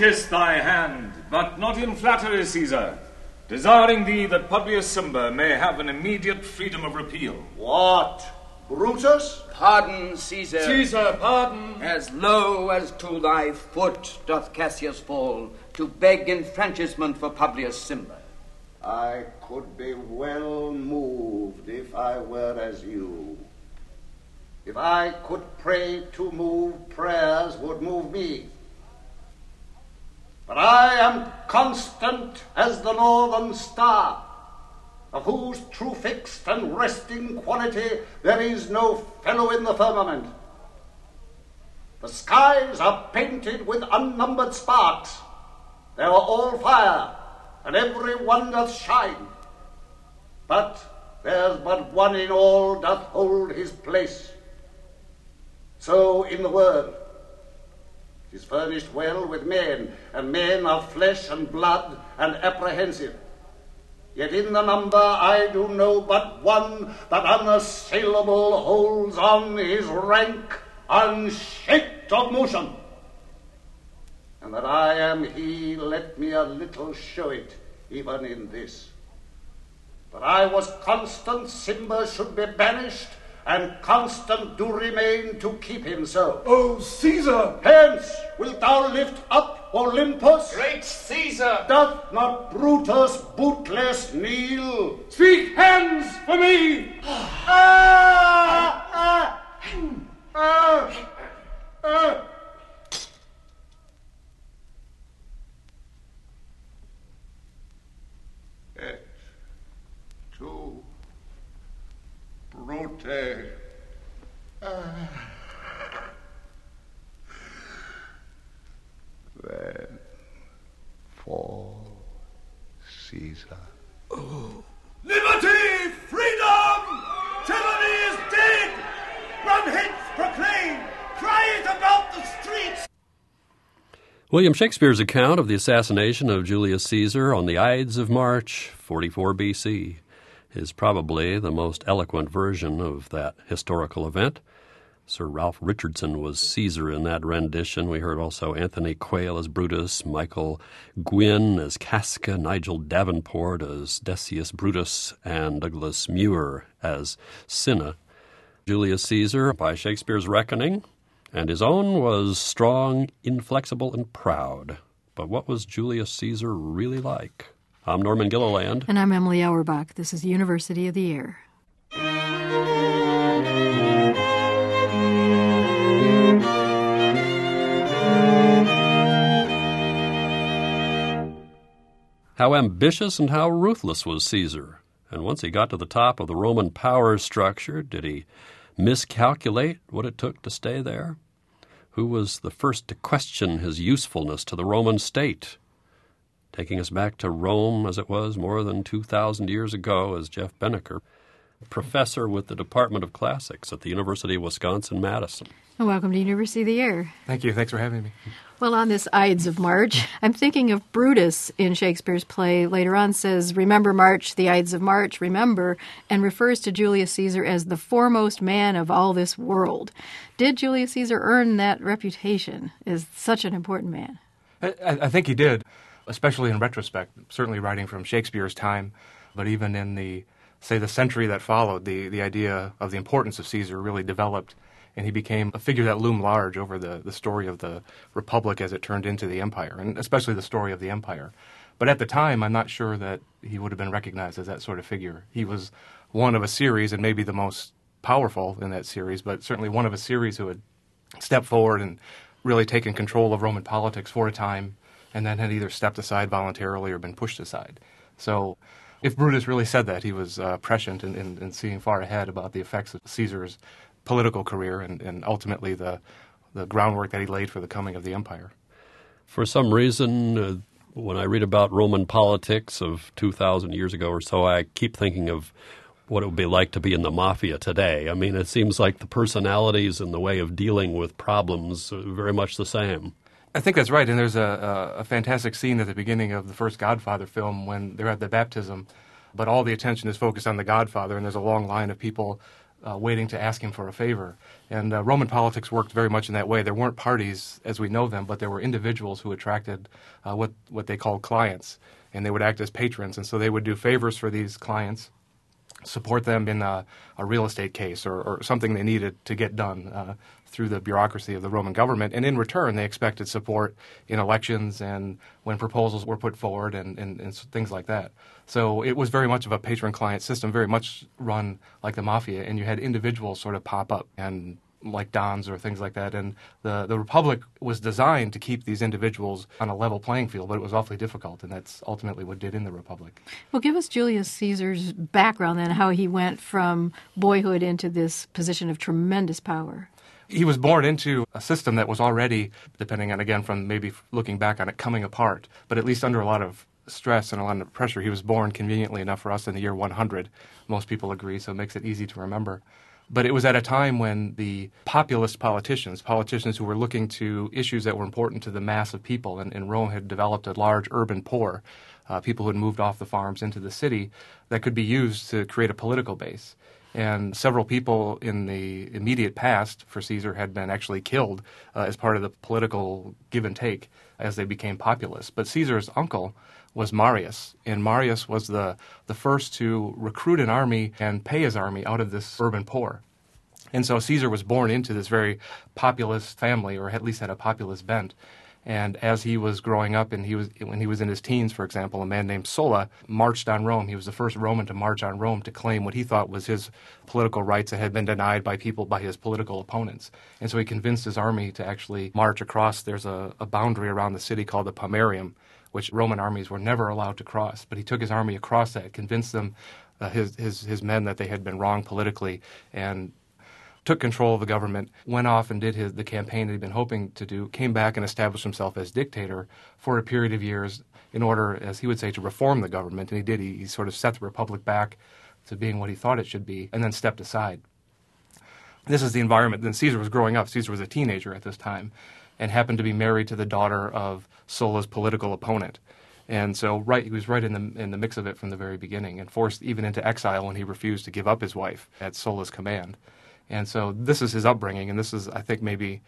kiss thy hand, but not in flattery, Caesar, desiring thee that Publius Cimber may have an immediate freedom of repeal. What? Brutus? Pardon, Caesar. Caesar, pardon. As low as to thy foot doth Cassius fall, to beg enfranchisement for Publius Cimber. I could be well moved if I were as you. If I could pray to move, prayers would move me. But I am constant as the northern star, of whose true fixed and resting quality there is no fellow in the firmament. The skies are painted with unnumbered sparks. They are all fire, and every one doth shine. But there's but one in all doth hold his place. So in the world, it is furnished well with men, and men of flesh and blood, and apprehensive. Yet in the number I do know but one that unassailable holds on his rank, unshaked of motion. And that I am he, let me a little show it, even in this. That I was constant, Cimber should be banished, and constant do remain to keep him so. Oh, Caesar! Hence, wilt thou lift up Olympus? Great Caesar! Doth not Brutus bootless kneel? Speak hands for me! Et tu, Brute. Then fall, Caesar. Oh. Liberty! Freedom! Tyranny is dead! Run hence, proclaim! Cry it about the streets! William Shakespeare's account of the assassination of Julius Caesar on the Ides of March, 44 B.C., is probably the most eloquent version of that historical event. Sir Ralph Richardson was Caesar in that rendition. We heard also Anthony Quayle as Brutus, Michael Gwynne as Casca, Nigel Davenport as Decius Brutus, and Douglas Muir as Cinna. Julius Caesar, by Shakespeare's reckoning, and his own, was strong, inflexible, and proud. But what was Julius Caesar really like? I'm Norman Gilliland. And I'm Emily Auerbach. This is University of the Air. How ambitious and how ruthless was Caesar? And once he got to the top of the Roman power structure, did he miscalculate what it took to stay there? Who was the first to question his usefulness to the Roman state? Taking us back to Rome as it was more than 2,000 years ago is Jeff Benneker, professor with the Department of Classics at the University of Wisconsin-Madison. And welcome to University of the Air. Thank you. Thanks for having me. Well, on this Ides of March, I'm thinking of Brutus in Shakespeare's play. Later on says, remember March, the Ides of March, remember, and refers to Julius Caesar as the foremost man of all this world. Did Julius Caesar earn that reputation as such an important man? I think he did, especially in retrospect, certainly writing from Shakespeare's time, but even in the century that followed, the idea of the importance of Caesar really developed, and he became a figure that loomed large over the story of the Republic as it turned into the empire, and especially the story of the empire. But at the time, I'm not sure that he would have been recognized as that sort of figure. He was one of a series, and maybe the most powerful in that series, but certainly one of a series who had stepped forward and really taken control of Roman politics for a time, and then had either stepped aside voluntarily or been pushed aside. So if Brutus really said that, he was prescient in seeing far ahead about the effects of Caesar's political career and ultimately the groundwork that he laid for the coming of the empire. For some reason, when I read about Roman politics of 2,000 years ago or so, I keep thinking of what it would be like to be in the mafia today. I mean, it seems like the personalities and the way of dealing with problems are very much the same. I think that's right, and there's a fantastic scene at the beginning of the first Godfather film when they're at the baptism, but all the attention is focused on the Godfather, and there's a long line of people waiting to ask him for a favor. And Roman politics worked very much in that way. There weren't parties as we know them, but there were individuals who attracted what they called clients, and they would act as patrons. And so they would do favors for these clients, support them in a real estate case or something they needed to get done through the bureaucracy of the Roman government. And in return, they expected support in elections and when proposals were put forward and things like that. So it was very much of a patron-client system, very much run like the mafia, and you had individuals sort of pop up and like dons or things like that. And the Republic was designed to keep these individuals on a level playing field, but it was awfully difficult, and that's ultimately what did in the Republic. Well, give us Julius Caesar's background then, how he went from boyhood into this position of tremendous power. He was born into a system that was already, depending on, again, from maybe looking back on it, coming apart, but at least under a lot of stress and a lot of pressure. He was born conveniently enough for us in the year 100. Most people agree, so it makes it easy to remember. But it was at a time when the populist politicians who were looking to issues that were important to the mass of people, and Rome had developed a large urban poor, people who had moved off the farms into the city, that could be used to create a political base. And several people in the immediate past for Caesar had been actually killed as part of the political give and take as they became populous. But Caesar's uncle was Marius, and Marius was the first to recruit an army and pay his army out of this urban poor. And so Caesar was born into this very populist family, or at least had a populist bent. And as he was growing up, and when he was in his teens, for example, a man named Sulla marched on Rome. He was the first Roman to march on Rome to claim what he thought was his political rights that had been denied by his political opponents. And so he convinced his army to actually march across. There's a boundary around the city called the Pomerium, which Roman armies were never allowed to cross. But he took his army across that, convinced them, his men, that they had been wrong politically, and took control of the government, went off and did the campaign that he'd been hoping to do, came back and established himself as dictator for a period of years in order, as he would say, to reform the government. And he did. He sort of set the Republic back to being what he thought it should be, and then stepped aside. This is the environment. Then Caesar was growing up. Caesar was a teenager at this time and happened to be married to the daughter of Sulla's political opponent. And so he was right in the mix of it from the very beginning, and forced even into exile when he refused to give up his wife at Sulla's command. And so this is his upbringing, and this is, I think,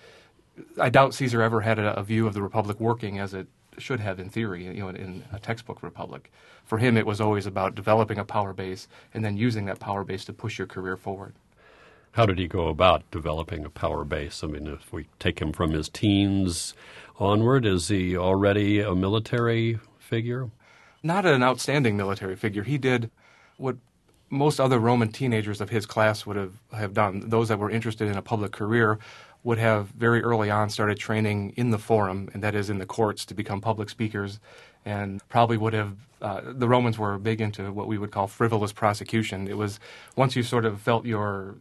I doubt Caesar ever had a view of the Republic working as it should have in theory, in a textbook Republic. For him, it was always about developing a power base and then using that power base to push your career forward. How did he go about developing a power base? I mean, if we take him from his teens onward, is he already a military figure? Not an outstanding military figure. He did what most other Roman teenagers of his class would have done. Those that were interested in a public career would have very early on started training in the forum, and that is in the courts, to become public speakers, and probably would have the Romans were big into what we would call frivolous prosecution. It was once you sort of felt your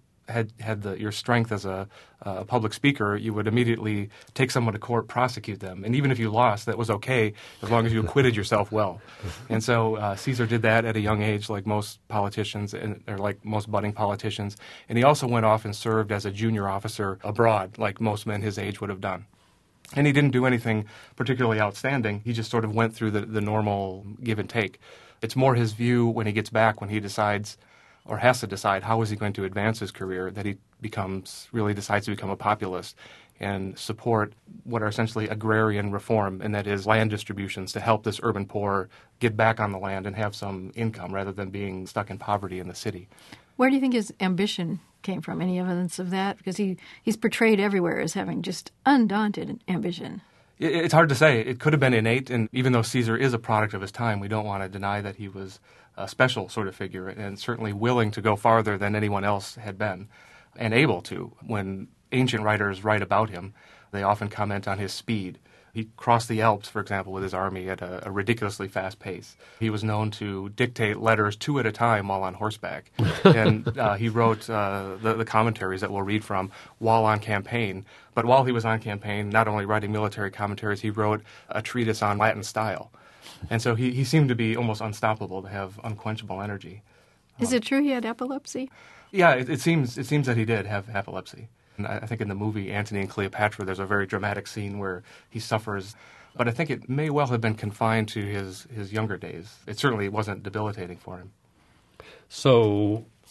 strength as a public speaker, you would immediately take someone to court, prosecute them. And even if you lost, that was okay as long as you acquitted yourself well. And so Caesar did that at a young age, like most politicians, or like most budding politicians. And he also went off and served as a junior officer abroad, like most men his age would have done. And he didn't do anything particularly outstanding. He just sort of went through the normal give and take. It's more his view when he gets back, when he decides or has to decide how is he going to advance his career, that he really decides to become a populist and support what are essentially agrarian reform, and that is land distributions to help this urban poor get back on the land and have some income rather than being stuck in poverty in the city. Where do you think his ambition came from? Any evidence of that? Because he's portrayed everywhere as having just undaunted ambition. It's hard to say. It could have been innate, and even though Caesar is a product of his time, we don't want to deny that he was a special sort of figure, and certainly willing to go farther than anyone else had been, and able to. When ancient writers write about him, they often comment on his speed. He crossed the Alps, for example, with his army at a ridiculously fast pace. He was known to dictate letters 2 at a time while on horseback. And he wrote the commentaries that we'll read from while on campaign. But while he was on campaign, not only writing military commentaries, he wrote a treatise on Latin style. And so he seemed to be almost unstoppable, to have unquenchable energy. Is it true he had epilepsy? Yeah, it seems that he did have epilepsy. And I think in the movie Antony and Cleopatra, there's a very dramatic scene where he suffers. But I think it may well have been confined to his younger days. It certainly wasn't debilitating for him. So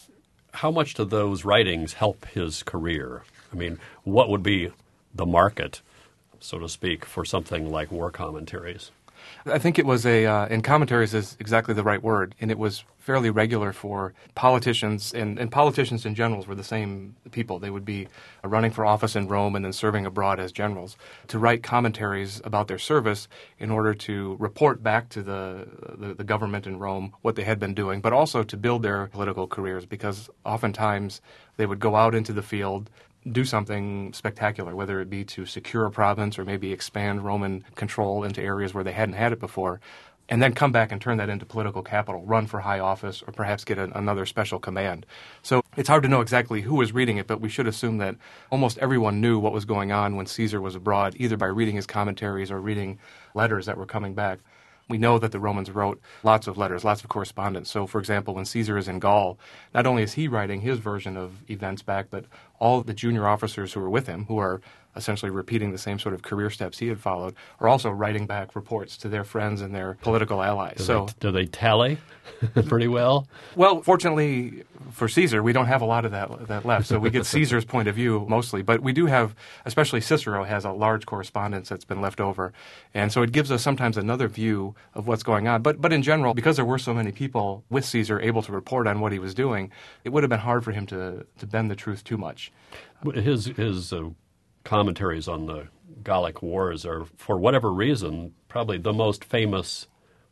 How much do those writings help his career? I mean, what would be the market, so to speak, for something like war commentaries? I think it was and commentaries is exactly the right word, and it was fairly regular for politicians, and politicians in general were the same people. They would be running for office in Rome and then serving abroad as generals, to write commentaries about their service in order to report back to the government in Rome what they had been doing, but also to build their political careers, because oftentimes they would go out into the field, do something spectacular, whether it be to secure a province or maybe expand Roman control into areas where they hadn't had it before, and then come back and turn that into political capital, run for high office, or perhaps get another special command. So it's hard to know exactly who was reading it, but we should assume that almost everyone knew what was going on when Caesar was abroad, either by reading his commentaries or reading letters that were coming back. We know that the Romans wrote lots of letters, lots of correspondence. So, for example, when Caesar is in Gaul, not only is he writing his version of events back, but all the junior officers who are with him, who are essentially repeating the same sort of career steps he had followed, are also writing back reports to their friends and their political allies. Do they tally pretty well? Well, fortunately for Caesar, we don't have a lot of that left, so we get Caesar's point of view mostly. But we do have, especially Cicero has a large correspondence that's been left over, and so it gives us sometimes another view of what's going on. But in general, because there were so many people with Caesar able to report on what he was doing, it would have been hard for him to bend the truth too much. His commentaries on the Gallic Wars are, for whatever reason, probably the most famous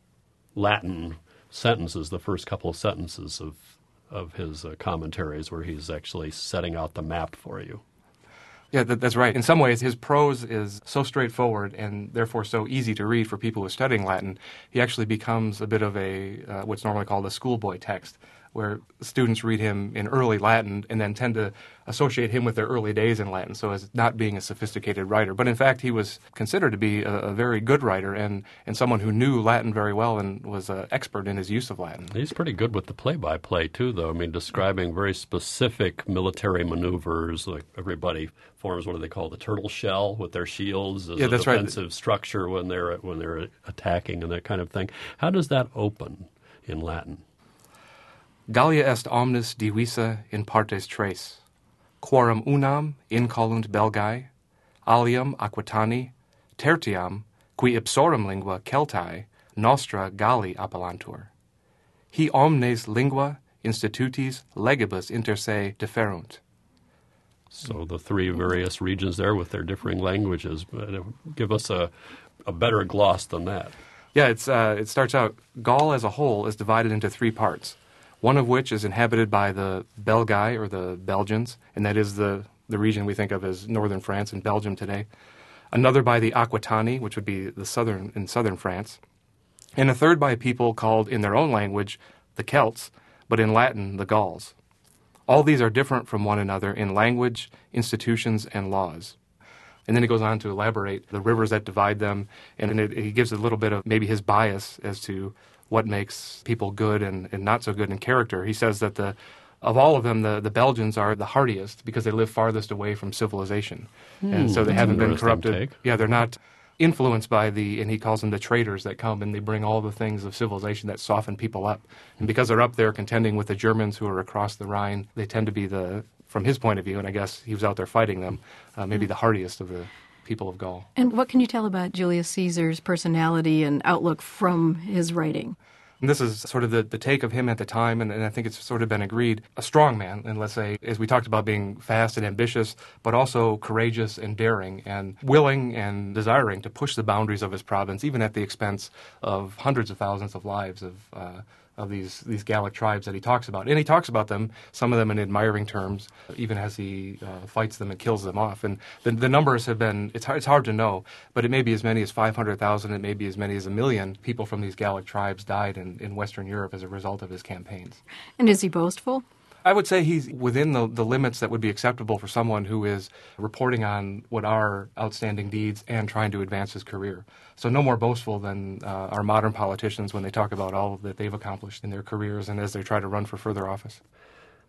Latin sentences, the first couple of sentences of his commentaries, where he's actually setting out the map for you. Yeah, that's right. In some ways, his prose is so straightforward and therefore so easy to read for people who are studying Latin, he actually becomes a bit of what's normally called a schoolboy text, where students read him in early Latin and then tend to associate him with their early days in Latin, so as not being a sophisticated writer. But in fact, he was considered to be a very good writer and someone who knew Latin very well and was an expert in his use of Latin. He's pretty good with the play-by-play, too, though. I mean, describing very specific military maneuvers, like everybody forms what do they call the turtle shell with their shields as a defensive structure when they're attacking and that kind of thing. How does that open in Latin? Gallia est omnis divisa in partes tres, quorum unam incolunt Belgae, alium Aquitani, tertiam, qui ipsorum lingua Celtae, nostra Galli appellantur. Hi omnes lingua institutis legibus inter se differunt. So the three various regions there with their differing languages. Give us a better gloss than that. Yeah, it starts out, Gaul as a whole is divided into three parts, one of which is inhabited by the Belgae, or the Belgians, and that is the region we think of as northern France and Belgium today. Another by the Aquitani, which would be in southern France. And a third by a people called, in their own language, the Celts, but in Latin, the Gauls. All these are different from one another in language, institutions, and laws. And then he goes on to elaborate the rivers that divide them, and he gives a little bit of maybe his bias as to what makes people good and not so good in character. He says that of all of them, the Belgians are the hardiest because they live farthest away from civilization. And so they haven't been corrupted. Take. Yeah, they're not influenced by and he calls them the traders that come and they bring all the things of civilization that soften people up. And because they're up there contending with the Germans who are across the Rhine, they tend to be from his point of view, and I guess he was out there fighting them, maybe the hardiest of the people of Gaul. And what can you tell about Julius Caesar's personality and outlook from his writing? And this is sort of the take of him at the time, and I think it's sort of been agreed. A strong man, and let's say, as we talked about, being fast and ambitious, but also courageous and daring and willing and desiring to push the boundaries of his province, even at the expense of hundreds of thousands of lives of these Gallic tribes that he talks about. And he talks about them, some of them in admiring terms, even as he fights them and kills them off. And the numbers have been, it's hard to know, but it may be as many as 500,000, it may be as many as 1 million people from these Gallic tribes died in Western Europe as a result of his campaigns. And is he boastful? I would say he's within the limits that would be acceptable for someone who is reporting on what are outstanding deeds and trying to advance his career. So no more boastful than our modern politicians when they talk about all that they've accomplished in their careers and as they try to run for further office.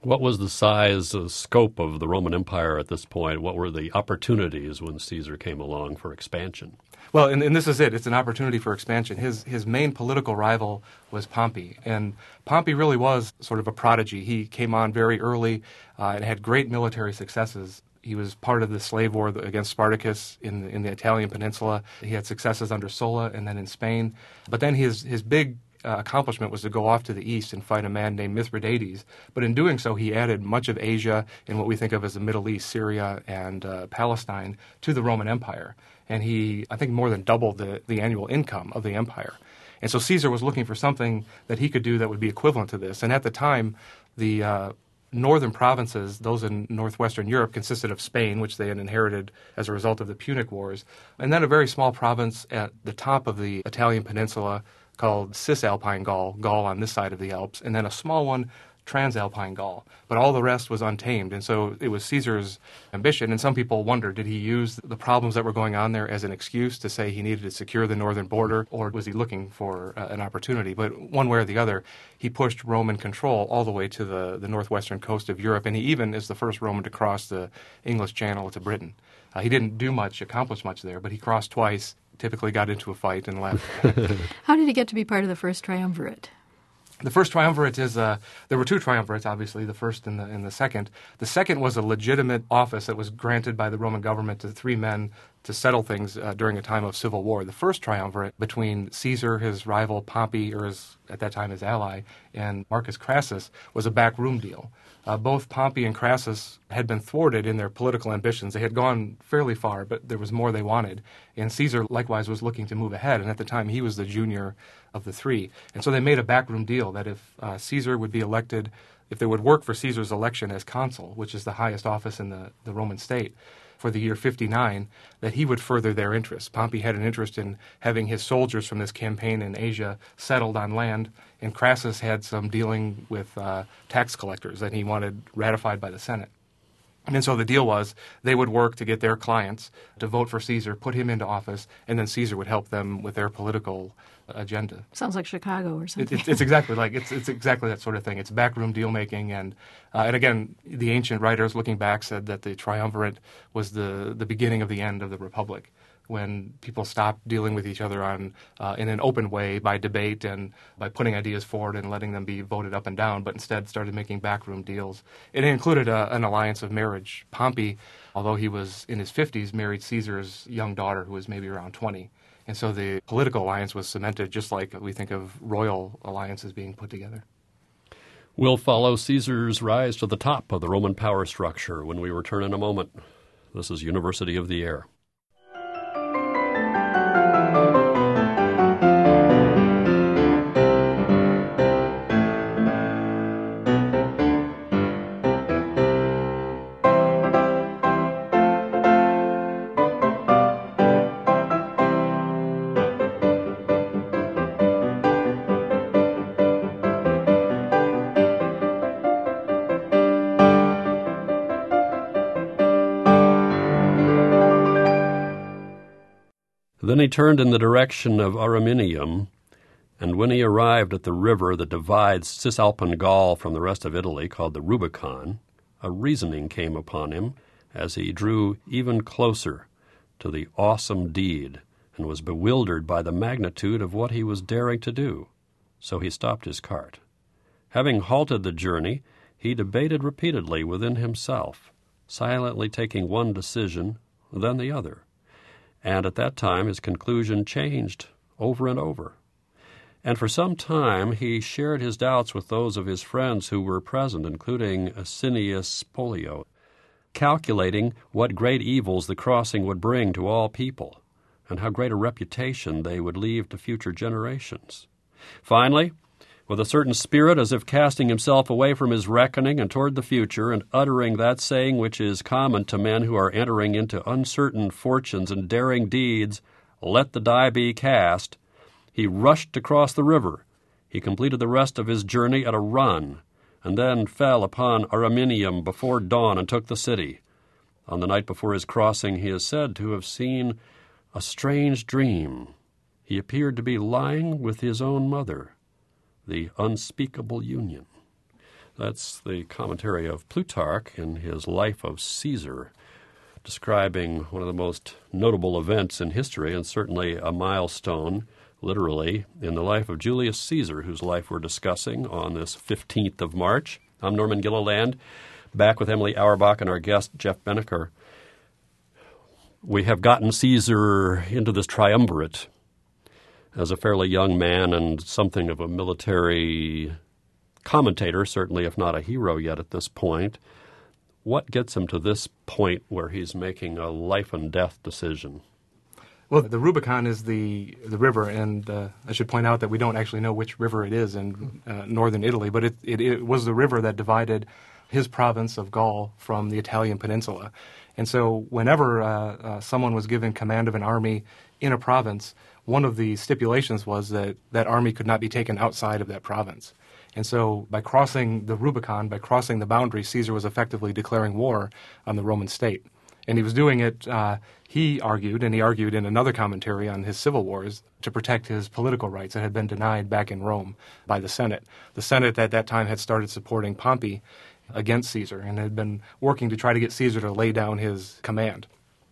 What was the size, scope of the Roman Empire at this point? What were the opportunities when Caesar came along for expansion? Well, and this is it. It's an opportunity for expansion. His main political rival was Pompey, and Pompey really was sort of a prodigy. He came on very early and had great military successes. He was part of the slave war against Spartacus in the Italian peninsula. He had successes under Sulla and then in Spain. But then his big accomplishment was to go off to the east and fight a man named Mithridates. But in doing so, he added much of Asia and what we think of as the Middle East, Syria and Palestine, to the Roman Empire. And he, I think, more than doubled the annual income of the empire. And so Caesar was looking for something that he could do that would be equivalent to this. And at the time, the northern provinces, those in northwestern Europe, consisted of Spain, which they had inherited as a result of the Punic Wars, and then a very small province at the top of the Italian peninsula called Cisalpine Gaul, Gaul on this side of the Alps, and then a small one, Transalpine Gaul. But all the rest was untamed, and so it was Caesar's ambition. And some people wonder, did he use the problems that were going on there as an excuse to say he needed to secure the northern border, or was he looking for an opportunity? But one way or the other, he pushed Roman control all the way to the northwestern coast of Europe, and he even is the first Roman to cross the English Channel to Britain. He didn't accomplish much there, but he crossed twice, typically got into a fight and left. How did he get to be part of the first triumvirate? The first triumvirate is, there were two triumvirates, obviously, the first and the second. The second was a legitimate office that was granted by the Roman government to three men to settle things during a time of civil war. The first triumvirate between Caesar, his rival Pompey, or at that time his ally, and Marcus Crassus was a backroom deal. Both Pompey and Crassus had been thwarted in their political ambitions. They had gone fairly far, but there was more they wanted. And Caesar, likewise, was looking to move ahead, and at the time he was the junior of the three. And so they made a backroom deal that if Caesar would be elected, if they would work for Caesar's election as consul, which is the highest office in the Roman state, for the year 59, that he would further their interests. Pompey had an interest in having his soldiers from this campaign in Asia settled on land, and Crassus had some dealing with tax collectors that he wanted ratified by the Senate. And so the deal was they would work to get their clients to vote for Caesar, put him into office, and then Caesar would help them with their political agenda. Sounds like Chicago or something. It's exactly it's exactly that sort of thing. It's backroom deal making, and again, the ancient writers looking back said that the triumvirate was the beginning of the end of the Republic, when people stopped dealing with each other in an open way by debate and by putting ideas forward and letting them be voted up and down, but instead started making backroom deals. It included an alliance of marriage. Pompey, although he was in his 50s, married Caesar's young daughter, who was maybe around 20. And so the political alliance was cemented just like we think of royal alliances being put together. We'll follow Caesar's rise to the top of the Roman power structure when we return in a moment. This is University of the Air. Then he turned in the direction of Ariminum, and when he arrived at the river that divides Cisalpine Gaul from the rest of Italy, called the Rubicon, a reasoning came upon him as he drew even closer to the awesome deed and was bewildered by the magnitude of what he was daring to do. So he stopped his cart. Having halted the journey, he debated repeatedly within himself, silently taking one decision, then the other. And at that time his conclusion changed over and over. And for some time he shared his doubts with those of his friends who were present, including Asinius Pollio, calculating what great evils the crossing would bring to all people, and how great a reputation they would leave to future generations. Finally, with a certain spirit, as if casting himself away from his reckoning and toward the future, and uttering that saying which is common to men who are entering into uncertain fortunes and daring deeds, "Let the die be cast," he rushed across the river. He completed the rest of his journey at a run, and then fell upon Ariminum before dawn and took the city. On the night before his crossing he is said to have seen a strange dream. He appeared to be lying with his own mother, the unspeakable union. That's the commentary of Plutarch in his Life of Caesar, describing one of the most notable events in history and certainly a milestone, literally, in the life of Julius Caesar, whose life we're discussing on this 15th of March. I'm Norman Gilliland, back with Emily Auerbach and our guest, Jeff Beneker. We have gotten Caesar into this triumvirate as a fairly young man and something of a military commentator, certainly if not a hero yet at this point. What gets him to this point where he's making a life and death decision? Well, the Rubicon is the river, and I should point out that we don't actually know which river it is in northern Italy, but it was the river that divided his province of Gaul from the Italian peninsula. And so whenever someone was given command of an army in a province, one of the stipulations was that that army could not be taken outside of that province. And so by crossing the Rubicon, by crossing the boundary, Caesar was effectively declaring war on the Roman state. And he was doing it, he argued in another commentary on his civil wars, to protect his political rights that had been denied back in Rome by the Senate. The Senate at that time had started supporting Pompey against Caesar and had been working to try to get Caesar to lay down his command.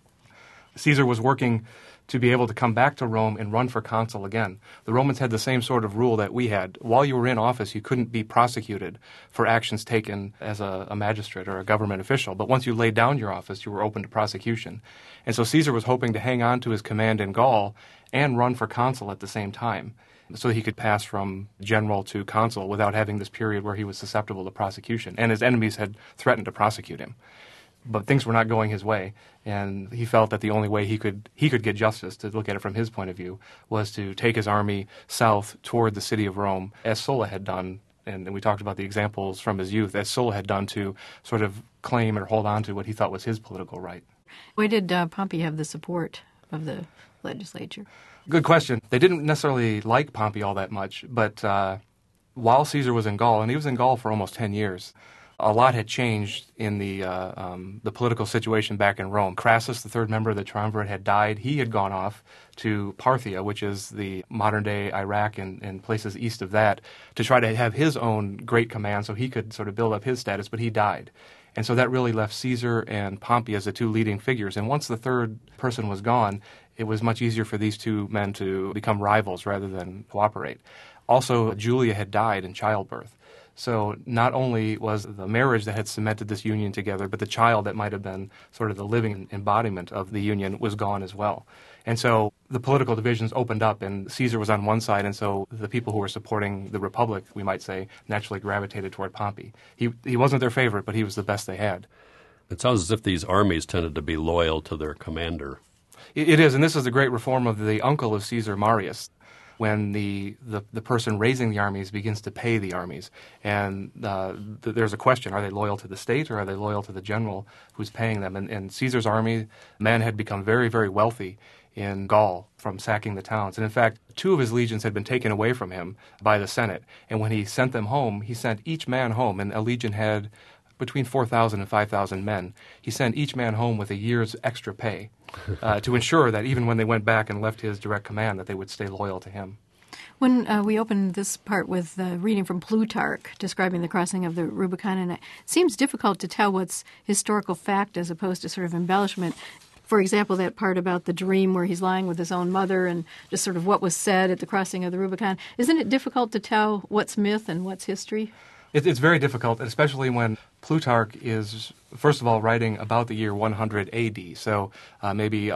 Caesar was working to be able to come back to Rome and run for consul again. The Romans had the same sort of rule that we had. While you were in office, you couldn't be prosecuted for actions taken as a magistrate or a government official. But once you laid down your office, you were open to prosecution. And so Caesar was hoping to hang on to his command in Gaul and run for consul at the same time, so he could pass from general to consul without having this period where he was susceptible to prosecution. And his enemies had threatened to prosecute him. But things were not going his way, and he felt that the only way he could get justice, to look at it from his point of view, was to take his army south toward the city of Rome, as Sulla had done, and we talked about the examples from his youth, as Sulla had done to sort of claim or hold on to what he thought was his political right. Why did Pompey have the support of the legislature? Good question. They didn't necessarily like Pompey all that much, but while Caesar was in Gaul, and he was in Gaul for almost 10 years, a lot had changed in the political situation back in Rome. Crassus, the third member of the triumvirate, had died. He had gone off to Parthia, which is the modern-day Iraq and places east of that, to try to have his own great command so he could sort of build up his status, but he died. And so that really left Caesar and Pompey as the two leading figures. And once the third person was gone, it was much easier for these two men to become rivals rather than cooperate. Also, Julia had died in childbirth. So not only was the marriage that had cemented this union together, but the child that might have been sort of the living embodiment of the union was gone as well. And so the political divisions opened up, and Caesar was on one side, and so the people who were supporting the Republic, we might say, naturally gravitated toward Pompey. He wasn't their favorite, but he was the best they had. It sounds as if these armies tended to be loyal to their commander. It is, and this is the great reform of the uncle of Caesar, Marius, when the person raising the armies begins to pay the armies. And there's a question, are they loyal to the state or are they loyal to the general who's paying them? And Caesar's army, men had become very, very wealthy in Gaul from sacking the towns. And in fact, 2 of his legions had been taken away from him by the Senate. And when he sent them home, he sent each man home, and a legion had between 4,000 and 5,000 men. He sent each man home with a year's extra pay to ensure that even when they went back and left his direct command, that they would stay loyal to him. When we opened this part with reading from Plutarch describing the crossing of the Rubicon, and it seems difficult to tell what's historical fact as opposed to sort of embellishment. For example, that part about the dream where he's lying with his own mother and just sort of what was said at the crossing of the Rubicon. Isn't it difficult to tell what's myth and what's history? It's very difficult, especially when Plutarch is, first of all, writing about the year 100 A.D., so maybe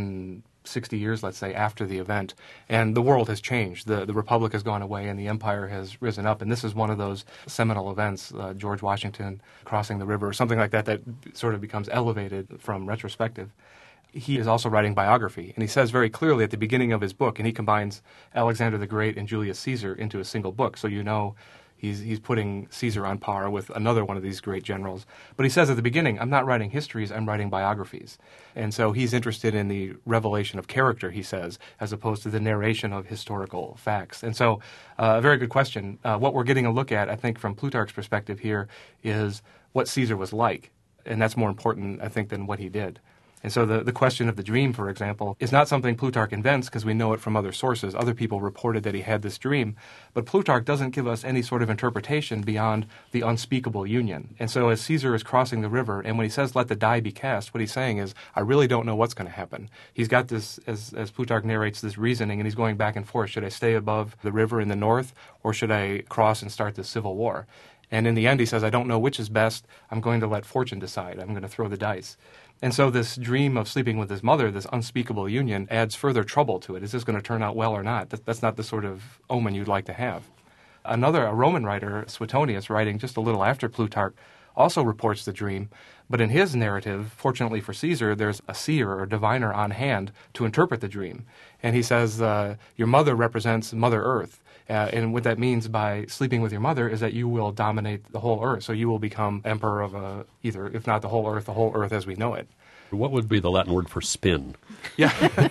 160 years, let's say, after the event. And the world has changed. The Republic has gone away and the empire has risen up. And this is one of those seminal events, George Washington crossing the river, or something like that, that sort of becomes elevated from retrospective. He is also writing biography, and he says very clearly at the beginning of his book, and he combines Alexander the Great and Julius Caesar into a single book, so you know he's putting Caesar on par with another one of these great generals. But he says at the beginning, I'm not writing histories, I'm writing biographies. And so he's interested in the revelation of character, he says, as opposed to the narration of historical facts. And so a very good question. What we're getting a look at, I think, from Plutarch's perspective here is what Caesar was like. And that's more important, I think, than what he did. And so the question of the dream, for example, is not something Plutarch invents because we know it from other sources. Other people reported that he had this dream, but Plutarch doesn't give us any sort of interpretation beyond the unspeakable union. And so as Caesar is crossing the river, and when he says, let the die be cast, what he's saying is, I really don't know what's going to happen. He's got this, as Plutarch narrates, this reasoning, and he's going back and forth. Should I stay above the river in the north, or should I cross and start this civil war? And in the end, he says, I don't know which is best. I'm going to let fortune decide. I'm going to throw the dice. And so this dream of sleeping with his mother, this unspeakable union, adds further trouble to it. Is this going to turn out well or not? That's not the sort of omen you'd like to have. A Roman writer, Suetonius, writing just a little after Plutarch, also reports the dream. But in his narrative, fortunately for Caesar, there's a seer or diviner on hand to interpret the dream. And he says, your mother represents Mother Earth. And what that means by sleeping with your mother is that you will dominate the whole earth. So you will become emperor of either, if not the whole earth as we know it. What would be the Latin word for spin? Yeah,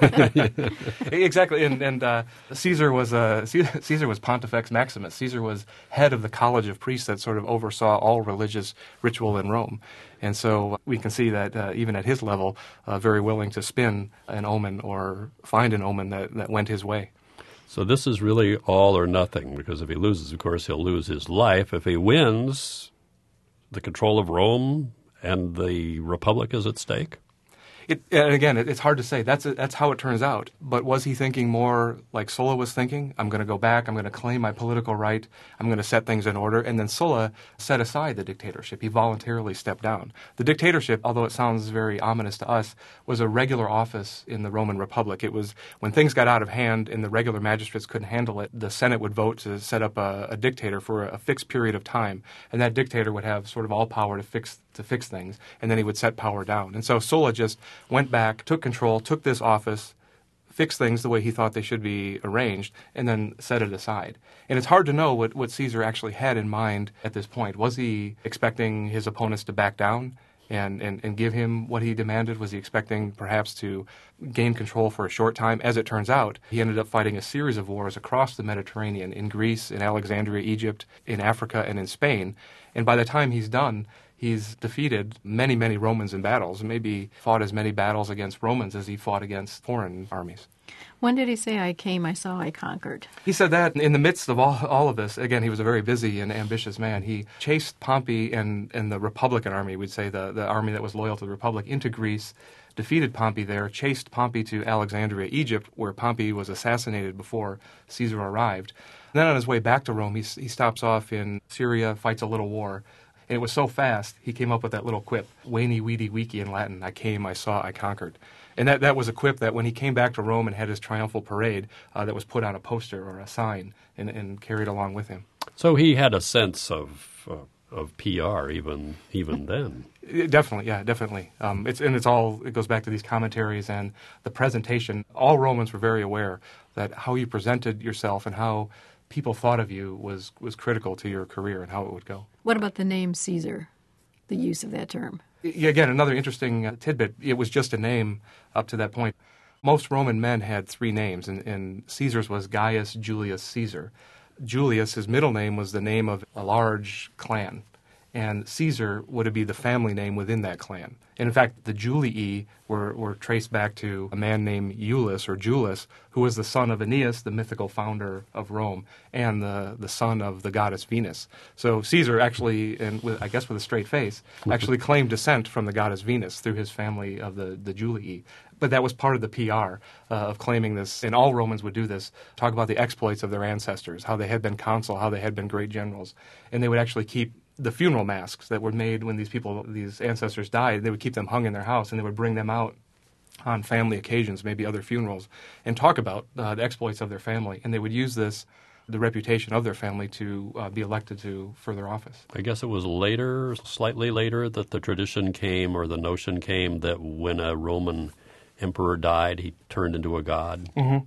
exactly. And Caesar was Pontifex Maximus. Caesar was head of the college of priests that sort of oversaw all religious ritual in Rome. And so we can see that even at his level, very willing to spin an omen or find an omen that went his way. So this is really all or nothing, because if he loses, of course, he'll lose his life. If he wins, the control of Rome and the Republic is at stake? And again, it's hard to say. That's how it turns out. But was he thinking more like Sulla was thinking? I'm going to go back. I'm going to claim my political right. I'm going to set things in order. And then Sulla set aside the dictatorship. He voluntarily stepped down. The dictatorship, although it sounds very ominous to us, was a regular office in the Roman Republic. It was when things got out of hand and the regular magistrates couldn't handle it, the Senate would vote to set up a dictator for a fixed period of time. And that dictator would have sort of all power to fix things, and then he would set power down. And so Sulla just went back, took control, took this office, fixed things the way he thought they should be arranged, and then set it aside. And it's hard to know what Caesar actually had in mind at this point. Was he expecting his opponents to back down and give him what he demanded? Was he expecting perhaps to gain control for a short time? As it turns out, he ended up fighting a series of wars across the Mediterranean, in Greece, in Alexandria, Egypt, in Africa, and in Spain. And by the time he's done, he's defeated many, many Romans in battles, and maybe fought as many battles against Romans as he fought against foreign armies. When did he say, I came, I saw, I conquered? He said that in the midst of all of this. Again, he was a very busy and ambitious man. He chased Pompey and the Republican army, we'd say the army that was loyal to the Republic, into Greece, defeated Pompey there, chased Pompey to Alexandria, Egypt, where Pompey was assassinated before Caesar arrived. And then on his way back to Rome, he stops off in Syria, fights a little war. And it was so fast, he came up with that little quip, Veni, Vidi, Vici in Latin, I came, I saw, I conquered. And that was a quip that when he came back to Rome and had his triumphal parade, that was put on a poster or a sign and carried along with him. So he had a sense of PR even then. Definitely, yeah, definitely. It goes back to these commentaries and the presentation. All Romans were very aware that how you presented yourself and how people thought of you was critical to your career and how it would go. What about the name Caesar, the use of that term? Again, another interesting tidbit. It was just a name up to that point. Most Roman men had three names, and Caesar's was Gaius Julius Caesar. Julius, his middle name, was the name of a large clan, and Caesar would be the family name within that clan. And in fact, the Julii were traced back to a man named Iulus, or Jullus, who was the son of Aeneas, the mythical founder of Rome, and the son of the goddess Venus. So Caesar actually, and with a straight face, actually claimed descent from the goddess Venus through his family of the Julii. But that was part of the PR of claiming this, and all Romans would do this, talk about the exploits of their ancestors, how they had been consul, how they had been great generals, and they would actually keep the funeral masks that were made when these ancestors died. They would keep them hung in their house, and they would bring them out on family occasions, maybe other funerals, and talk about the exploits of their family. And they would use this, the reputation of their family, to be elected to further office. I guess it was later, slightly later, that the tradition came, or the notion came, that when a Roman emperor died, he turned into a god. Mm-hmm.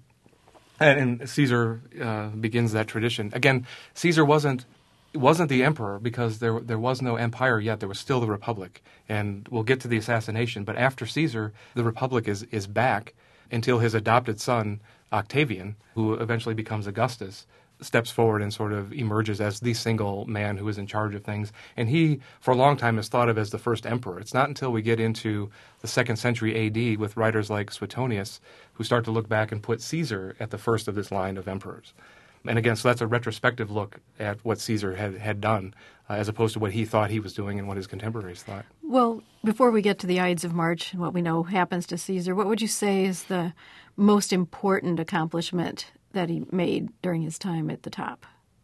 And Caesar begins that tradition. Again, Caesar wasn't the emperor because there was no empire yet. There was still the Republic. And we'll get to the assassination. But after Caesar, the Republic is back until his adopted son, Octavian, who eventually becomes Augustus, steps forward and sort of emerges as the single man who is in charge of things. And he, for a long time, is thought of as the first emperor. It's not until we get into the 2nd century A.D. with writers like Suetonius who start to look back and put Caesar at the first of this line of emperors. And again, so that's a retrospective look at what Caesar had done, as opposed to what he thought he was doing and what his contemporaries thought. Well, before we get to the Ides of March and what we know happens to Caesar, what would you say is the most important accomplishment that he made during his time at the top?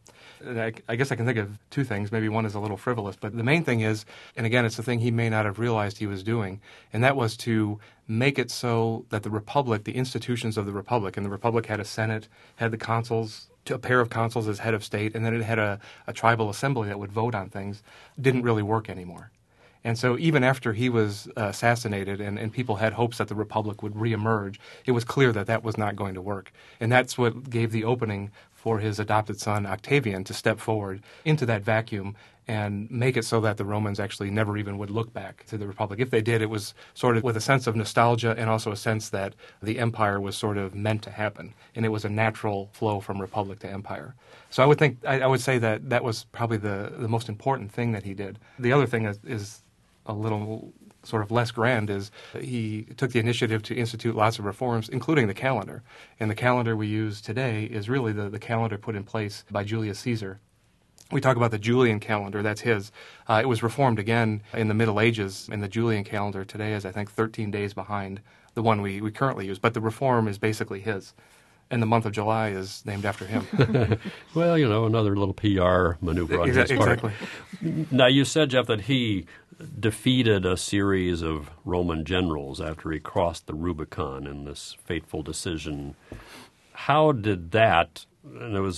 I guess I can think of two things. Maybe one is a little frivolous, but the main thing is, and again, it's the thing he may not have realized he was doing, and that was to make it so that the Republic, the institutions of the Republic, and the Republic had a Senate, had the consuls, a pair of consuls as head of state, and then it had a tribal assembly that would vote on things, didn't really work anymore. And so even after he was assassinated and people had hopes that the Republic would reemerge, it was clear that that was not going to work. And that's what gave the opening for his adopted son Octavian to step forward into that vacuum and make it so that the Romans actually never even would look back to the Republic. If they did, it was sort of with a sense of nostalgia and also a sense that the empire was sort of meant to happen, and it was a natural flow from Republic to empire. So I would say that that was probably the most important thing that he did. The other thing is a little sort of less grand is he took the initiative to institute lots of reforms, including the calendar. And the calendar we use today is really the calendar put in place by Julius Caesar. We talk about the Julian calendar, that's his. It was reformed again in the Middle Ages, and the Julian calendar today is, I think, 13 days behind the one we currently use. But the reform is basically his, and the month of July is named after him. Well, another little PR maneuver on his part. Exactly. Now, you said, Jeff, that he defeated a series of Roman generals after he crossed the Rubicon in this fateful decision. How did that, and it was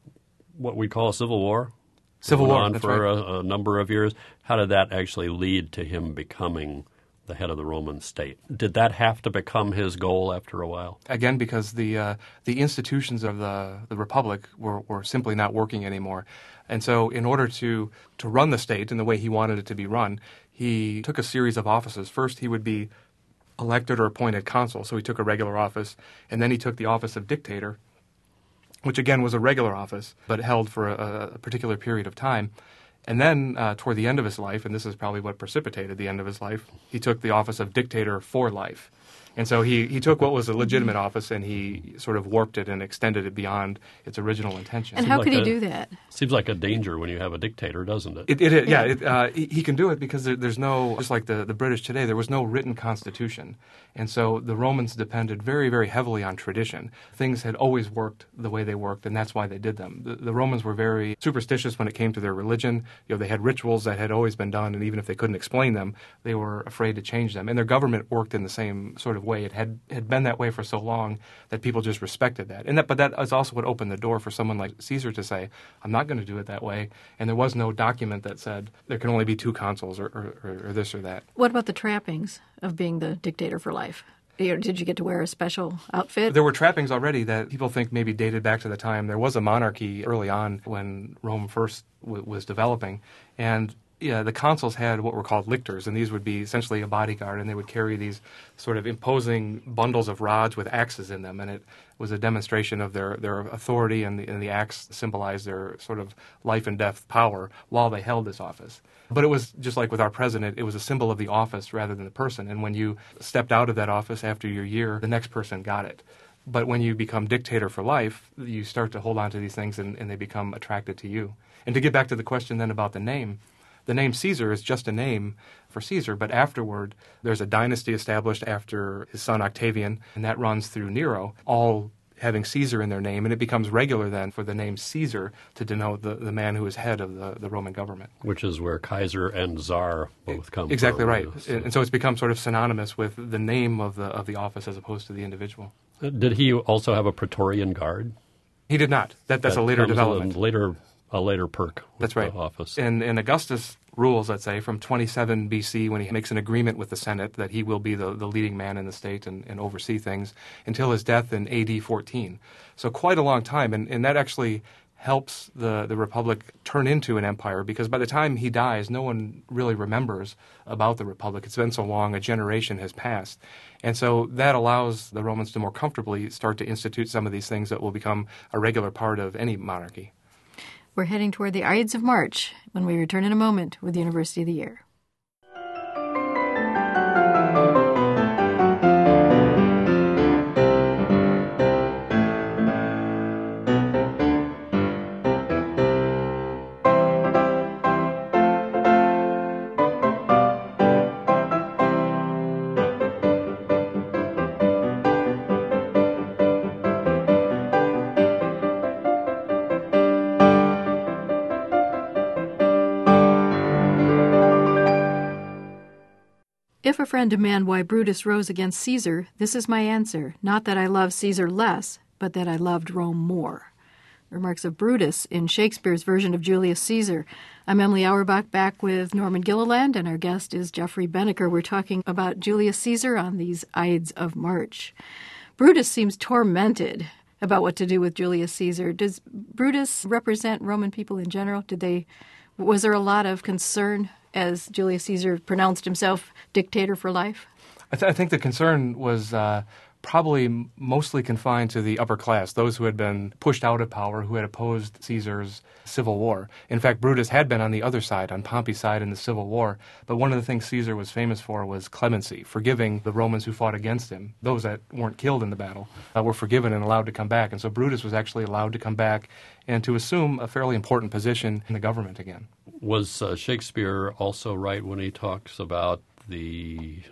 what we call a civil war? Civil War, on that's for right. a number of years. How did that actually lead to him becoming the head of the Roman state? Did that have to become his goal after a while? Again, because the institutions of the Republic were simply not working anymore. And so in order to run the state in the way he wanted it to be run, he took a series of offices. First, he would be elected or appointed consul, so he took a regular office. And then he took the office of dictator, which again was a regular office, but held for a particular period of time. And then toward the end of his life, and this is probably what precipitated the end of his life, he took the office of dictator for life. And so he took what was a legitimate office and he sort of warped it and extended it beyond its original intention. And how could he do that? Seems like a danger when you have a dictator, doesn't it? He can do it because there's no, just like the British today, there was no written constitution. And so the Romans depended very, very heavily on tradition. Things had always worked the way they worked, and that's why they did them. The Romans were very superstitious when it came to their religion. They had rituals that had always been done, and even if they couldn't explain them, they were afraid to change them. And their government worked in the same sort of way. It had been that way for so long that people just respected that. But that is also what opened the door for someone like Caesar to say, I'm not going to do it that way. And there was no document that said there can only be two consuls or this or that. What about the trappings of being the dictator for life? Did you get to wear a special outfit? There were trappings already that people think maybe dated back to the time. There was a monarchy early on when Rome first was developing. And the consuls had what were called lictors, and these would be essentially a bodyguard, and they would carry these sort of imposing bundles of rods with axes in them, and it was a demonstration of their authority, and the axe symbolized their sort of life and death power while they held this office. But it was just like with our president, it was a symbol of the office rather than the person, and when you stepped out of that office after your year, the next person got it. But when you become dictator for life, you start to hold on to these things, and they become attracted to you. And to get back to the question then about the name Caesar is just a name for Caesar, but afterward there's a dynasty established after his son Octavian, and that runs through Nero, all having Caesar in their name, and it becomes regular then for the name Caesar to denote the man who is head of the Roman government. Which is where Kaiser and Tsar both come exactly from. Exactly right. And so it's become sort of synonymous with the name of the office as opposed to the individual. Did he also have a Praetorian Guard? He did not. That's a later development. A later perk. That's right. The office. And Augustus rules, let's say, from 27 BC when he makes an agreement with the Senate that he will be the leading man in the state and oversee things until his death in AD 14. So quite a long time. And that actually helps the Republic turn into an empire, because by the time he dies, no one really remembers about the Republic. It's been so long, a generation has passed. And so that allows the Romans to more comfortably start to institute some of these things that will become a regular part of any monarchy. We're heading toward the Ides of March when we return in a moment with University of the Year. If a friend demand why Brutus rose against Caesar, this is my answer, not that I love Caesar less, but that I loved Rome more. Remarks of Brutus in Shakespeare's version of Julius Caesar. I'm Emily Auerbach, back with Norman Gilliland, and our guest is Jeffrey Benneker. We're talking about Julius Caesar on these Ides of March. Brutus seems tormented about what to do with Julius Caesar. Does Brutus represent Roman people in general? Was there a lot of concern as Julius Caesar pronounced himself dictator for life? I think the concern was probably mostly confined to the upper class, those who had been pushed out of power, who had opposed Caesar's civil war. In fact, Brutus had been on the other side, on Pompey's side in the civil war, but one of the things Caesar was famous for was clemency, forgiving the Romans who fought against him. Those that weren't killed in the battle were forgiven and allowed to come back, and so Brutus was actually allowed to come back and to assume a fairly important position in the government again. Was Shakespeare also right when he talks about the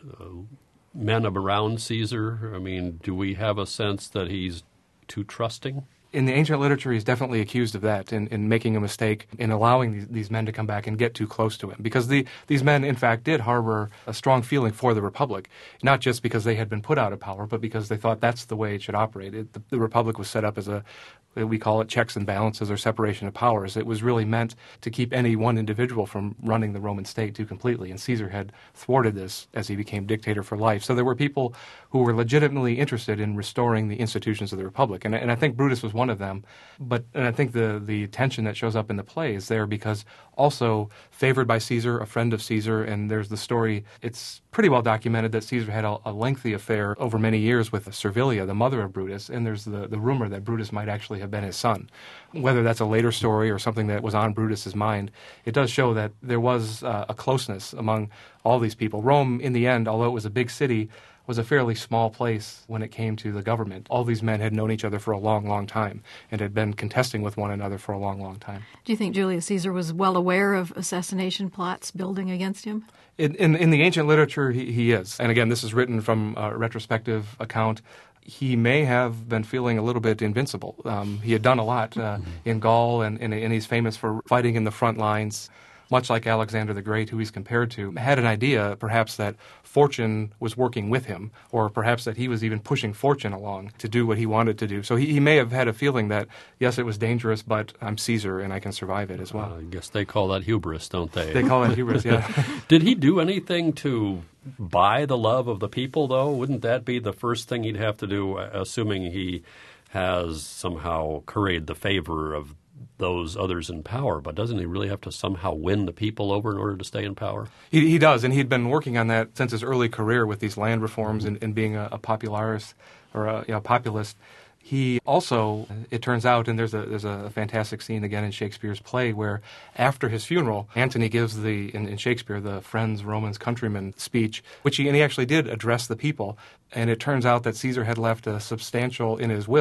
men around Caesar? I mean, do we have a sense that he's too trusting? In the ancient literature, he's definitely accused of that, in making a mistake in allowing these men to come back and get too close to him. Because these men, in fact, did harbor a strong feeling for the Republic, not just because they had been put out of power, but because they thought that's the way it should operate. The Republic was set up as we call it checks and balances or separation of powers. It was really meant to keep any one individual from running the Roman state too completely, and Caesar had thwarted this as he became dictator for life. So there were people who were legitimately interested in restoring the institutions of the Republic, and I think Brutus was one of them. And I think the tension that shows up in the play is there because also favored by Caesar, a friend of Caesar, and there's the story, it's pretty well documented that Caesar had a lengthy affair over many years with Servilia, the mother of Brutus, and there's the rumor that Brutus might actually have been his son. Whether that's a later story or something that was on Brutus's mind, it does show that there was a closeness among all these people. Rome, in the end, although it was a big city, was a fairly small place when it came to the government. All these men had known each other for a long, long time and had been contesting with one another for a long, long time. Do you think Julius Caesar was well aware of assassination plots building against him? In the ancient literature, he is. And again, this is written from a retrospective account. He may have been feeling a little bit invincible. He had done a lot in Gaul, and he's famous for fighting in the front lines. Much like Alexander the Great, who he's compared to, had an idea perhaps that fortune was working with him, or perhaps that he was even pushing fortune along to do what he wanted to do. So he may have had a feeling that, yes, it was dangerous, but I'm Caesar and I can survive it as well. I guess they call that hubris, don't they? They call it hubris, yeah. Did he do anything to buy the love of the people, though? Wouldn't that be the first thing he'd have to do, assuming he has somehow curried the favor of those others in power? But doesn't he really have to somehow win the people over in order to stay in power? He does, and he'd been working on that since his early career with these land reforms and being a popularist or a populist. He also, it turns out, and there's a fantastic scene again in Shakespeare's play where after his funeral, Antony gives in Shakespeare the Friends, Romans, Countrymen speech, and he actually did address the people. And it turns out that Caesar had left a substantial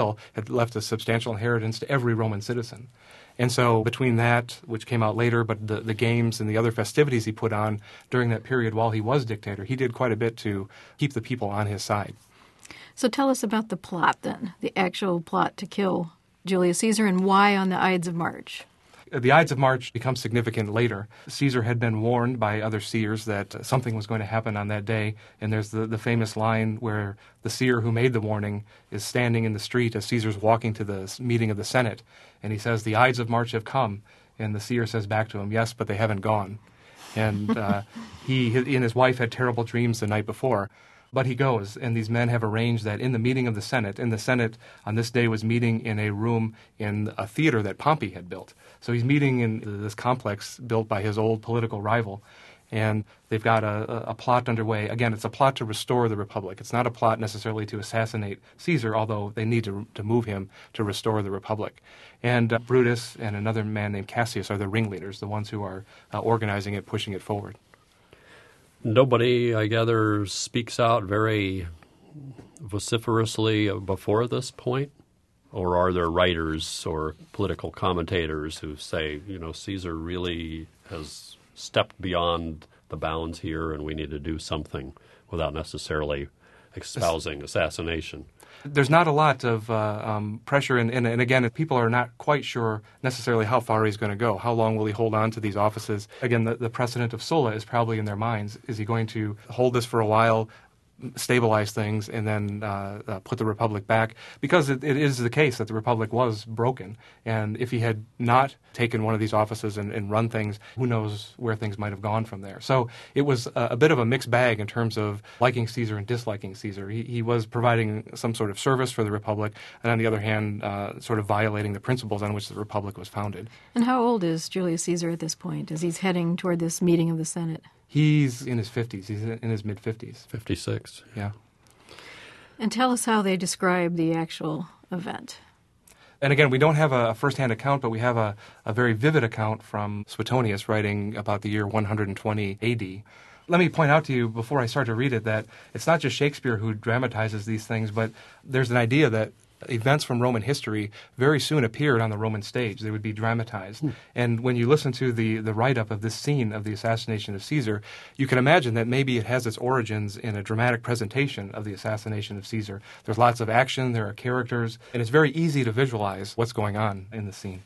inheritance to every Roman citizen. And so between that, which came out later, but the games and the other festivities he put on during that period while he was dictator, he did quite a bit to keep the people on his side. So tell us about the plot then, the actual plot to kill Julius Caesar, and why on the Ides of March. The Ides of March become significant later. Caesar had been warned by other seers that something was going to happen on that day, and there's the famous line where the seer who made the warning is standing in the street as Caesar's walking to the meeting of the Senate, and he says, "The Ides of March have come," and the seer says back to him, "Yes, but they haven't gone." And he and his wife had terrible dreams the night before. But he goes, and these men have arranged that in the meeting of the Senate, and the Senate on this day was meeting in a room in a theater that Pompey had built. So he's meeting in this complex built by his old political rival, and they've got a plot underway. Again, it's a plot to restore the Republic. It's not a plot necessarily to assassinate Caesar, although they need to move him to restore the Republic. And Brutus and another man named Cassius are the ringleaders, the ones who are organizing it, pushing it forward. Nobody, I gather, speaks out very vociferously before this point? Or are there writers or political commentators who say, Caesar really has stepped beyond the bounds here and we need to do something without necessarily espousing assassination? There's not a lot of pressure, and again, people are not quite sure necessarily how far he's going to go. How long will he hold on to these offices? Again, the precedent of Sulla is probably in their minds. Is he going to hold this for a while, stabilize things, and then put the Republic back? Because it is the case that the Republic was broken, and if he had not taken one of these offices and run things, who knows where things might have gone from there. So it was a bit of a mixed bag in terms of liking Caesar and disliking Caesar. He was providing some sort of service for the Republic, and on the other hand, sort of violating the principles on which the Republic was founded. And how old is Julius Caesar at this point as he's heading toward this meeting of the Senate? He's in his 50s. He's in his mid-50s. 56. Yeah. And tell us how they describe the actual event. And again, we don't have a first-hand account, but we have a very vivid account from Suetonius writing about the year 120 A.D. Let me point out to you before I start to read it that it's not just Shakespeare who dramatizes these things, but there's an idea that events from Roman history very soon appeared on the Roman stage. They would be dramatized. And when you listen to the write-up of this scene of the assassination of Caesar, you can imagine that maybe it has its origins in a dramatic presentation of the assassination of Caesar. There's lots of action, there are characters, and it's very easy to visualize what's going on in the scene.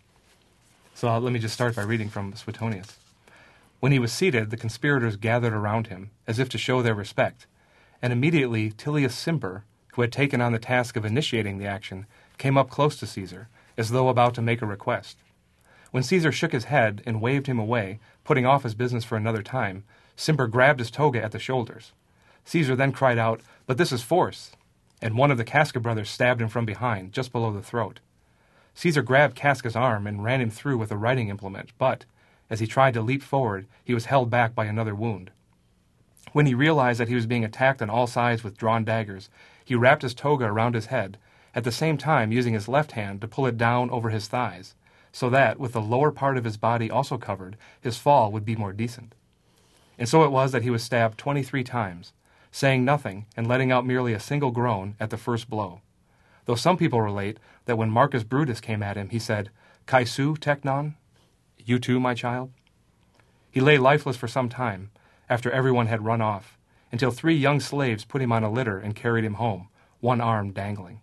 So let me just start by reading from Suetonius. When he was seated, the conspirators gathered around him, as if to show their respect, and immediately Tillius Cimber, who had taken on the task of initiating the action, came up close to Caesar, as though about to make a request. When Caesar shook his head and waved him away, putting off his business for another time, Cimber grabbed his toga at the shoulders. Caesar then cried out, "But this is force!" and one of the Casca brothers stabbed him from behind, just below the throat. Caesar grabbed Casca's arm and ran him through with a writing implement, but, as he tried to leap forward, he was held back by another wound. When he realized that he was being attacked on all sides with drawn daggers, he wrapped his toga around his head, at the same time using his left hand to pull it down over his thighs, so that, with the lower part of his body also covered, his fall would be more decent. And so it was that he was stabbed 23 times, saying nothing and letting out merely a single groan at the first blow. Though some people relate that when Marcus Brutus came at him, he said, "Kai su, teknon?" You too, my child? He lay lifeless for some time, after everyone had run off, until 3 young slaves put him on a litter and carried him home, one arm dangling.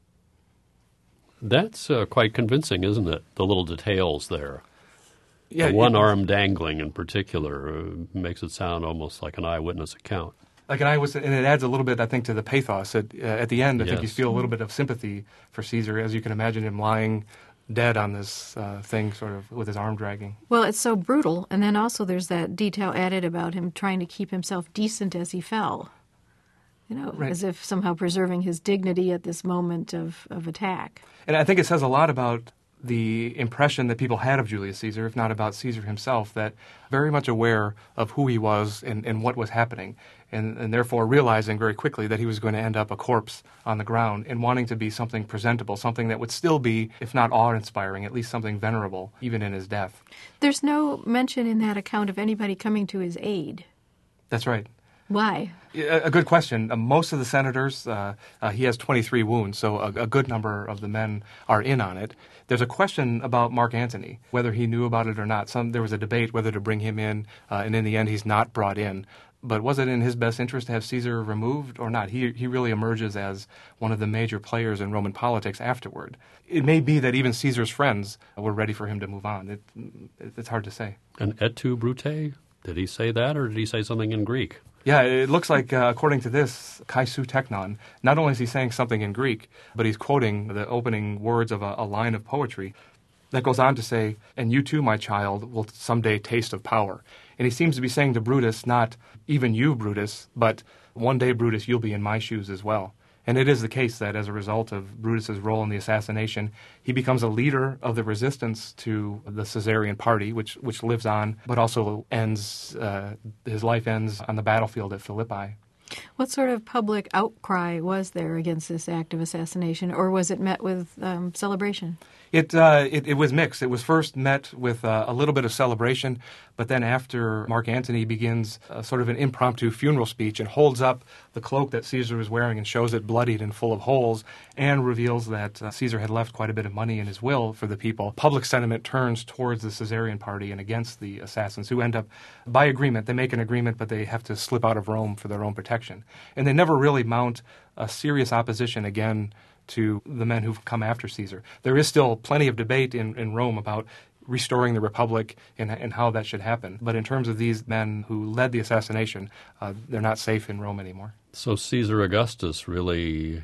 That's quite convincing, isn't it? The little details there. Yeah, the one arm dangling in particular makes it sound almost like an eyewitness account. Like an eyewitness, and it adds a little bit, I think, to the pathos. At the end, I think you feel a little bit of sympathy for Caesar, as you can imagine him lying dead on this thing, sort of with his arm dragging. Well, it's so brutal, and then also there's that detail added about him trying to keep himself decent as he fell, Right. As if somehow preserving his dignity at this moment of attack. And I think it says a lot about the impression that people had of Julius Caesar, if not about Caesar himself, that very much aware of who he was and what was happening, and therefore realizing very quickly that he was going to end up a corpse on the ground and wanting to be something presentable, something that would still be, if not awe-inspiring, at least something venerable, even in his death. There's no mention in that account of anybody coming to his aid. That's right. Why? A good question. Most of the senators, he has 23 wounds, so a good number of the men are in on it. There's a question about Mark Antony, whether he knew about it or not. There was a debate whether to bring him in, and in the end he's not brought in. But was it in his best interest to have Caesar removed or not? He really emerges as one of the major players in Roman politics afterward. It may be that even Caesar's friends were ready for him to move on. It's hard to say. And et tu, Brute? Did he say that, or did he say something in Greek? Yeah, it looks like, according to this, Kai su teknon, not only is he saying something in Greek, but he's quoting the opening words of a line of poetry. that goes on to say, "And you too, my child, will someday taste of power." And he seems to be saying to Brutus, not even you, Brutus, but one day, Brutus, you'll be in my shoes as well. And it is the case that as a result of Brutus's role in the assassination, he becomes a leader of the resistance to the Caesarian party, which lives on, but also his life ends on the battlefield at Philippi. What sort of public outcry was there against this act of assassination, or was it met with celebration? It was mixed. It was first met with a little bit of celebration, but then after Mark Antony begins sort of an impromptu funeral speech and holds up the cloak that Caesar was wearing and shows it bloodied and full of holes and reveals that Caesar had left quite a bit of money in his will for the people, public sentiment turns towards the Caesarian party and against the assassins, who end up, by agreement, they make an agreement, but they have to slip out of Rome for their own protection. And they never really mount a serious opposition again to the men who've come after Caesar. There is still plenty of debate in Rome about restoring the Republic and how that should happen. But in terms of these men who led the assassination, they're not safe in Rome anymore. So Caesar Augustus really,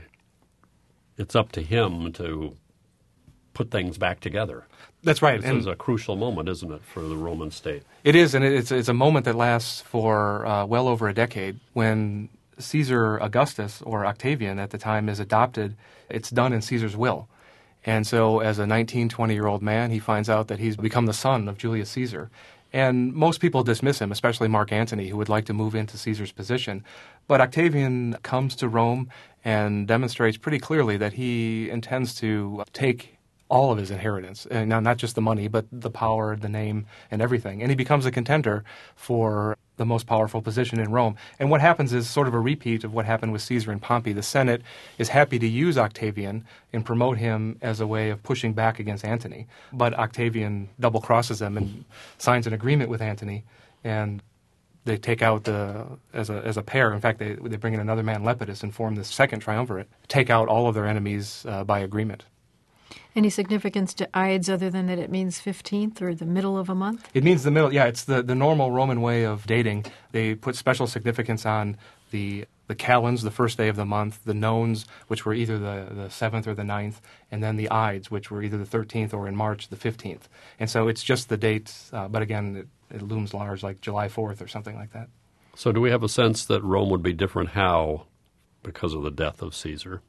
it's up to him to put things back together. That's right. This is a crucial moment, isn't it, for the Roman state? It is, and it's a moment that lasts for well over a decade. When Caesar Augustus, or Octavian at the time, is adopted, it's done in Caesar's will. And so as a 19, 20-year-old man, he finds out that he's become the son of Julius Caesar. And most people dismiss him, especially Mark Antony, who would like to move into Caesar's position. But Octavian comes to Rome and demonstrates pretty clearly that he intends to take all of his inheritance, and now not just the money, but the power, the name, and everything. And he becomes a contender for the most powerful position in Rome. And what happens is sort of a repeat of what happened with Caesar and Pompey. The Senate is happy to use Octavian and promote him as a way of pushing back against Antony. But Octavian double-crosses them and signs an agreement with Antony, and they take out as a pair. In fact, they bring in another man, Lepidus, and form this second triumvirate, take out all of their enemies by agreement. Any significance to Ides other than that it means 15th or the middle of a month? It means the middle. Yeah, it's the normal Roman way of dating. They put special significance on the calends, the first day of the month, the nones, which were either the 7th or the 9th, and then the Ides, which were either the 13th or in March, the 15th. And so it's just the date, but again, it looms large, like July 4th or something like that. So do we have a sense that Rome would be different how because of the death of Caesar?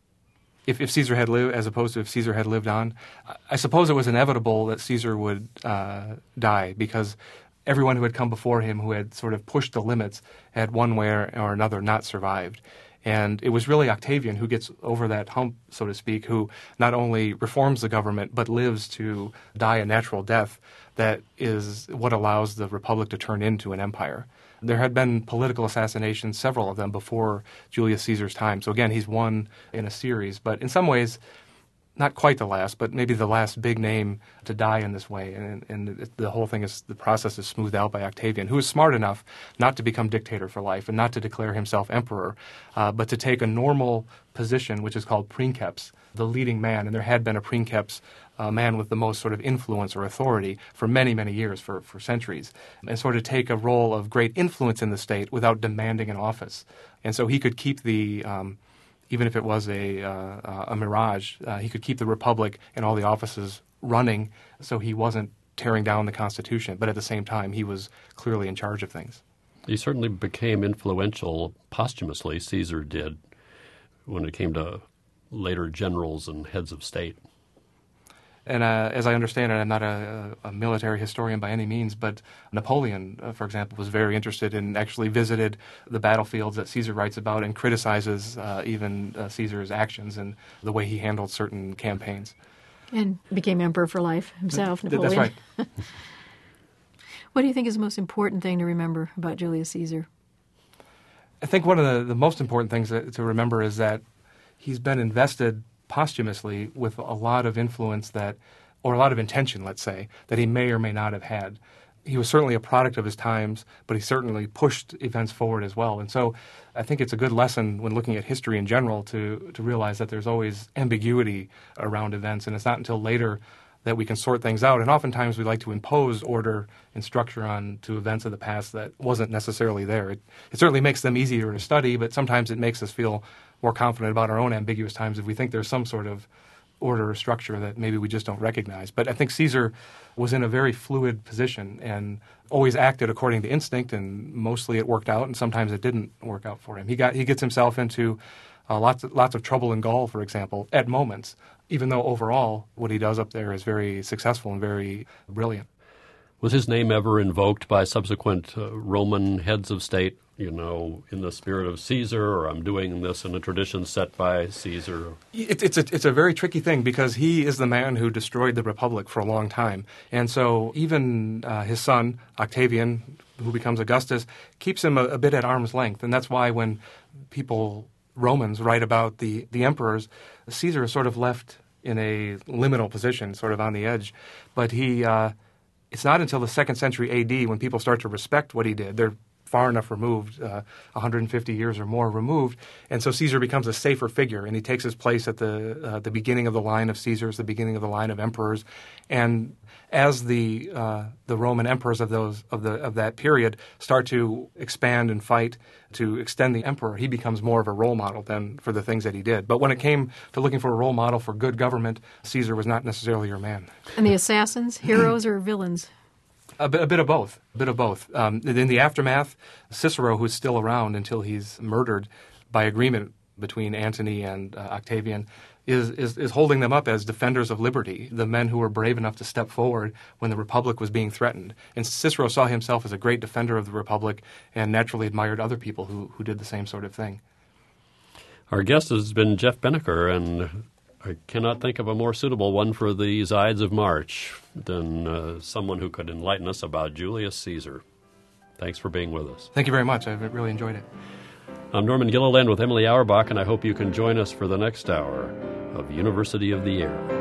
If Caesar had lived, as opposed to if Caesar had lived on, I suppose it was inevitable that Caesar would die, because everyone who had come before him who had sort of pushed the limits had one way or another not survived. And it was really Octavian who gets over that hump, so to speak, who not only reforms the government but lives to die a natural death that is what allows the Republic to turn into an empire. There had been political assassinations, several of them, before Julius Caesar's time. So again, he's one in a series, but in some ways, not quite the last, but maybe the last big name to die in this way. And the whole thing the process is smoothed out by Octavian, who is smart enough not to become dictator for life and not to declare himself emperor, but to take a normal position, which is called princeps, the leading man. And there had been a princeps, a man with the most sort of influence or authority for many, many years, for centuries, and sort of take a role of great influence in the state without demanding an office. And so he could keep even if it was a mirage, he could keep the Republic and all the offices running, so he wasn't tearing down the Constitution, but at the same time he was clearly in charge of things. He certainly became influential posthumously, Caesar did, when it came to later generals and heads of state. And as I understand it, I'm not a military historian by any means, but Napoleon, for example, was very interested and actually visited the battlefields that Caesar writes about and criticizes even Caesar's actions and the way he handled certain campaigns. And became emperor for life himself, Napoleon. That's right. What do you think is the most important thing to remember about Julius Caesar? I think one of the most important things to remember is that he's been invested posthumously with a lot of influence or a lot of intention, let's say, that he may or may not have had. He was certainly a product of his times, but he certainly pushed events forward as well. And so I think it's a good lesson when looking at history in general to realize that there's always ambiguity around events, and it's not until later that we can sort things out. And oftentimes we like to impose order and structure to events of the past that wasn't necessarily there. It certainly makes them easier to study, but sometimes it makes us feel more confident about our own ambiguous times if we think there's some sort of order or structure that maybe we just don't recognize. But I think Caesar was in a very fluid position and always acted according to instinct, and mostly it worked out, and sometimes it didn't work out for him. He gets himself into lots of trouble in Gaul, for example, at moments, even though overall what he does up there is very successful and very brilliant. Was his name ever invoked by subsequent Roman heads of state, in the spirit of Caesar, or I'm doing this in a tradition set by Caesar? It's a very tricky thing because he is the man who destroyed the Republic for a long time. And so even his son, Octavian, who becomes Augustus, keeps him a bit at arm's length. And that's why when Romans write about the emperors, Caesar is sort of left in a liminal position, sort of on the edge. But it's not until the 2nd century A.D. when people start to respect what he did. They're far enough removed, 150 years or more removed, and so Caesar becomes a safer figure, and he takes his place at the beginning of the line of Caesars, the beginning of the line of emperors, and as the Roman emperors of that period start to expand and fight to extend the emperor, he becomes more of a role model than for the things that he did. But when it came to looking for a role model for good government, Caesar was not necessarily your man. And the assassins, heroes or villains? A bit of both. In the aftermath, Cicero, who's still around until he's murdered by agreement between Antony and Octavian, is holding them up as defenders of liberty, the men who were brave enough to step forward when the Republic was being threatened. And Cicero saw himself as a great defender of the Republic and naturally admired other people who did the same sort of thing. Our guest has been Jeff Beneker, and I cannot think of a more suitable one for these Ides of March than someone who could enlighten us about Julius Caesar. Thanks for being with us. Thank you very much. I've really enjoyed it. I'm Norman Gilliland with Emily Auerbach, and I hope you can join us for the next hour of University of the Air.